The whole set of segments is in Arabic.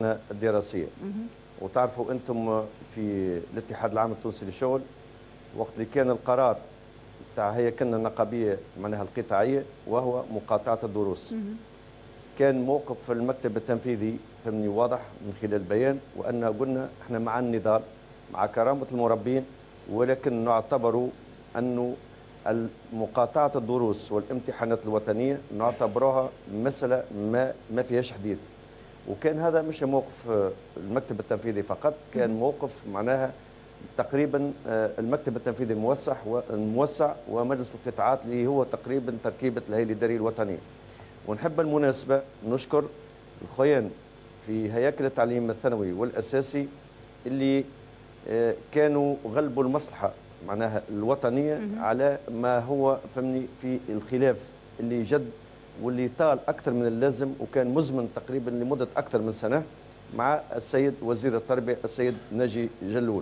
الدراسية. وتعرفوا أنتم في الاتحاد العام التونسي للشغل وقت اللي كان القرار تاع هيكلنا النقابية معناها القطاعية وهو مقاطعة الدروس، كان موقف المكتب التنفيذي فهمني واضح من خلال البيان، وأن قلنا احنا مع النضال مع كرامة المربين، ولكن نعتبر أنه مقاطعة الدروس والامتحانات الوطنية نعتبرها مسألة ما فيهاش حديث. وكان هذا مش موقف المكتب التنفيذي فقط، كان موقف معناها تقريبا المكتب التنفيذي الموسع ومجلس القطاعات اللي هو تقريبا تركيبة الهيئة الإدارية الوطنية. ونحب بالمناسبة نشكر الخوان في هياكل التعليم الثانوي والأساسي اللي كانوا غلبوا المصلحة معناها الوطنية على ما هو فهمني في الخلاف اللي جد واللي طال أكثر من اللازم وكان مزمن تقريبا لمدة أكثر من سنة مع السيد وزير التربية السيد ناجي جلول.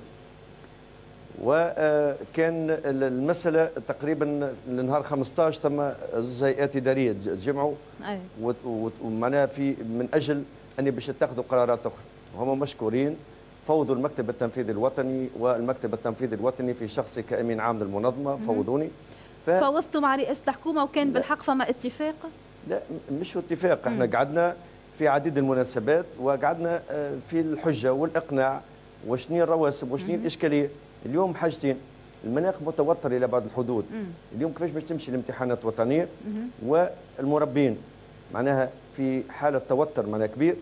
وكان المسألة تقريبا لنهار 15 ثم زوج هيئات إدارية تجمعوا ومعناها في من أجل أن باش يتخذوا قرارات أخرى، وهم مشكورين فوضوا المكتب التنفيذي الوطني والمكتب التنفيذي الوطني في شخصي كأمين عام للمنظمة فوضوني. تفاوضتوا مع رئاسة الحكومة وكان بالحق فما اتفاق؟ لا مش اتفاق، احنا قعدنا في عديد المناسبات وقعدنا في الحجة والإقناع وشني الرواسب وشني الإشكالية. اليوم حاجتين، المناخ متوتر إلى بعض الحدود. اليوم كيفاش باش تمشي الامتحانات الوطنية والمربين معناها في حالة توتر معناها كبير.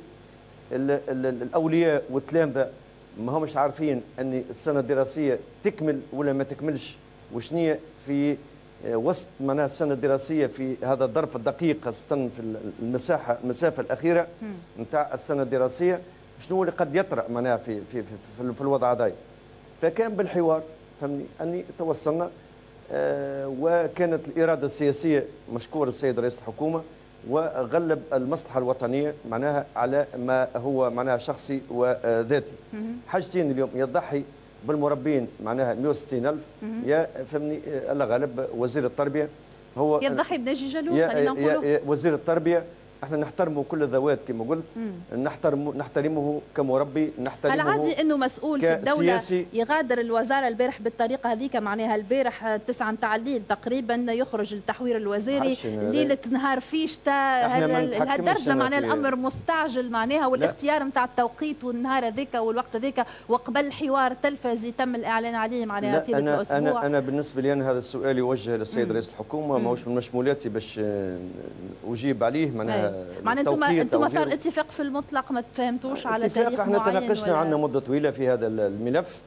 الأولياء والتلامذة ما همش عارفين أن السنة الدراسية تكمل ولا ما تكملش، وشنية في وسط معناها السنة الدراسية في هذا الظرف الدقيق خاصة في المسافة الأخيرة نتاع السنة الدراسية، شنو اللي قد يطرأ معناها في الوضع هذا. فكان بالحوار فهمني أني توصلنا وكانت الإرادة السياسية مشكور السيد رئيس الحكومة وغلب المصلحة الوطنية معناها على ما هو معناها شخصي وذاتي. حاجتين اليوم يضحي بالمربين معناها 160,000 يا فهمني الله غالب وزير التربية هو يضحي بناجي جلول خلينا نقولوا وزير التربية. احنا نحترمه كل الذوات كما قلت، نحترمه كمربي، نحترمه. هل عادي انه مسؤول في الدولة يغادر الوزارة البارح بالطريقة هذيك؟ معناها البارح 9 متاع الليل تقريبا يخرج التحوير الوزاري ليلة نهار فيشتا، هالدرجة معناها الأمر مستعجل معناها، والاختيار نتاع التوقيت والنهار هذاك والوقت هذاك وقبل حوار تلفزي تم الإعلان عليه معناها طيلة الأسبوع. أنا بالنسبة لي هذا السؤال يوجه للسيد رئيس الحكومة، ماهوش من مشمولاتي باش أجيب عليه معناها انتم صار اتفاق في المطلق ما تفاهمتوش على تاريخ معين؟ احنا تناقشنا عندنا مده طويله في هذا الملف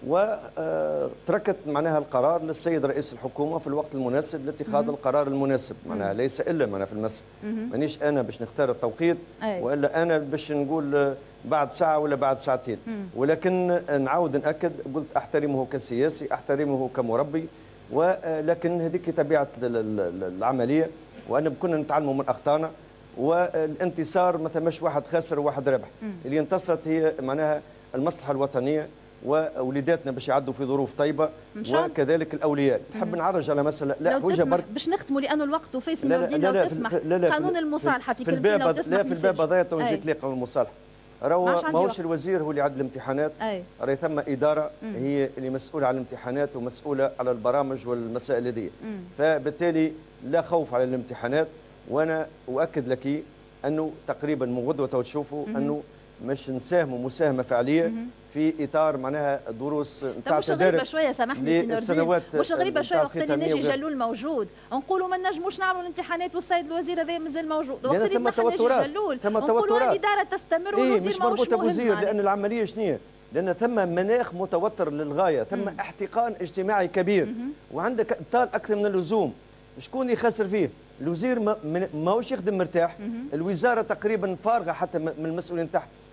وتركت معناها القرار للسيد رئيس الحكومه في الوقت المناسب لاتخاذ القرار المناسب، معناها ليس الا معناها في المسألة مانيش انا باش نختار التوقيت والا انا باش نقول بعد ساعه ولا بعد ساعتين. ولكن نعاود ناكد، قلت احترمه كسياسي، احترمه كمربي، ولكن هذيك طبيعه العمليه وأنا كنا نتعلموا من أخطائنا، والانتصار ما ثماش واحد خاسر وواحد ربح. اللي انتصرت هي معناها المصلحة الوطنية ووليداتنا باش يعدوا في ظروف طيبة وكذلك الأولياء. نحب نعرج على مسألة لا حاجة برك باش نختموا لأنه الوقت وفيس نور الدين لو تسمح. قانون المصالحة في كلمتين لو تسمح. لا في الباب هذايا تو نجيك لي قانون المصالحة. ماهوش الوزير هو اللي يعد الامتحانات، راهي ثم إدارة هي اللي مسؤولة على الامتحانات ومسؤولة على البرامج والمسائل هذه. فبالتالي لا خوف على الامتحانات، وانا اؤكد لك انه تقريبا من غدوه تشوفوا انه مش نساهموا مساهمه فعليه في اطار معناها دروس نتاع مش غريبه شويه سامحني سي نور الدين، مش غريبه شويه وقت اللي ناجي جلول موجود نقولوا ما نجموش نعملوا الامتحانات والسيد الوزير هذا مازال موجود، وقت اللي نحن ناجي جلول نقولوا الاداره تستمر والوزير مش مربوطه بوزير. لان العمليه شنو؟ لأن ثم مناخ متوتر للغاية، ثم احتقان اجتماعي كبير وعندك طال أكثر من اللزوم. شكون يخسر فيه؟ الوزير ماهوش يخدم مرتاح، الوزارة تقريبا فارغة حتى من المسؤولين تحت.